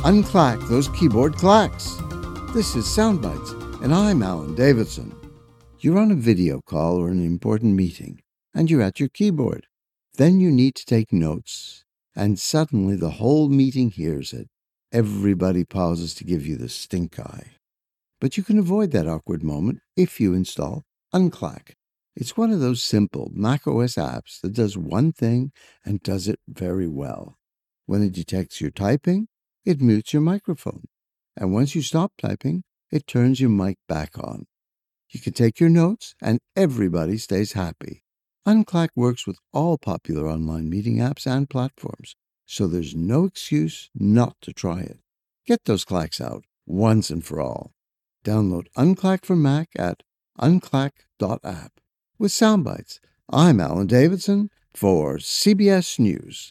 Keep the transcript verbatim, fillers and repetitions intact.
unclack those keyboard clacks. This is Soundbites, and I'm Alan Davidson. You're on a video call or an important meeting, and you're at your keyboard. Then you need to take notes, and suddenly the whole meeting hears it. Everybody pauses to give you the stink eye. But you can avoid that awkward moment if you install Unclack. It's one of those simple macOS apps that does one thing and does it very well. When it detects your typing, it mutes your microphone. And once you stop typing, it turns your mic back on. You can take your notes and everybody stays happy. Unclack works with all popular online meeting apps and platforms, so there's no excuse not to try it. Get those clacks out once and for all. Download Unclack for Mac at unclack dot app. With Soundbites, I'm Alan Davidson for C B S News.